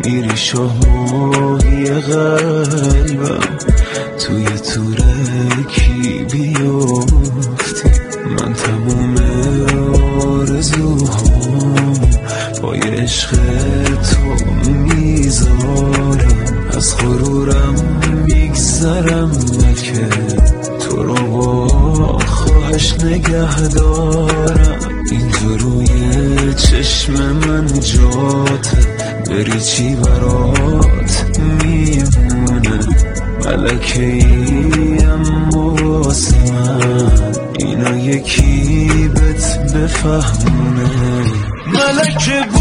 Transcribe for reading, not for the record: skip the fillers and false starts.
میری شاه ماهی قلبم توی تورکی بیافتی. من تموم آرزوهام پای عشق تو میذارم. از غرورم میگذرم که تو رو با خواهش نگه دارم. اینجا روی چشم من جاته، بری چی برات میمونه. ملکه ای اما واسه من اینا یکی بهت بفهمونه. ملکه